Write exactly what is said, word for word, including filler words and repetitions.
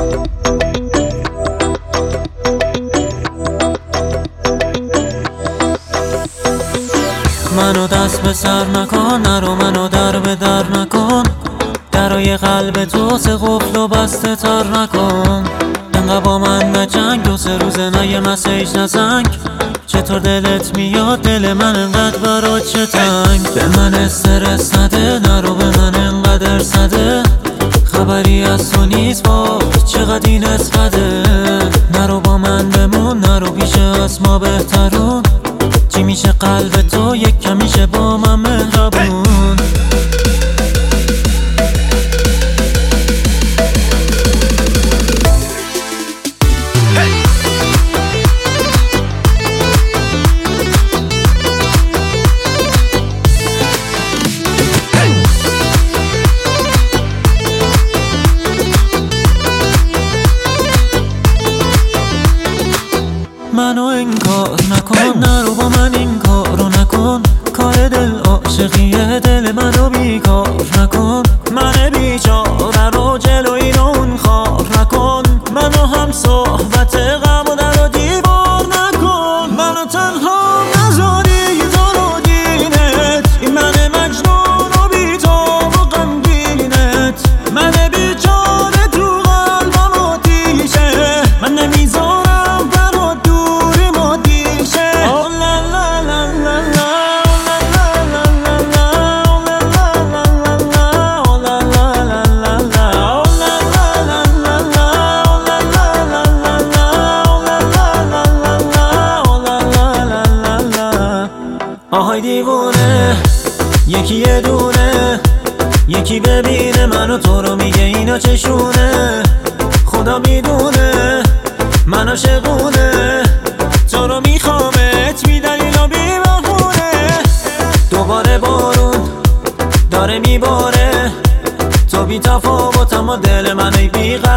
منو دست به سر نکن، نرو منو در به در نکن، درای قلب تو سه قفل و بسته تر نکن. انقدر با من نجنگ، دو سه روزه نه یه مسیج نزنگ. چطور دلت میاد دل من انقدر برات چه تنگ؟ به من استرس نده، نرو به من انقدر سده، خبری از تو نیست با چقدر این اسقده. نرو با من بمون، نرو پیش از ما بهترون، چی میشه قلب تو یک کمیشه با من مهربون. منو انکار نکن، نرو با من این کارو نکن، کار دل عاشقیه دل منو بیکار نکن. من بیچاره رو جلوی اون خار نکن، منو هم صحبت غم و در و دیوار نکن. منو تنها نذاری تو رو دینت، این من مجنون و بی تو و غمگینت. من بیچاره تو قلبم آتیشه، من نمیذارم آهای دیوونه، یکی یه دونه، یکی ببینه منو تو رو میگه اینا چشونه. خدا میدونه من عاشقونه، تو رو میخوامت بی دلیل و بی بهونه. دوباره بارون داره میباره، تو بی تفاوت اما دل من ای بی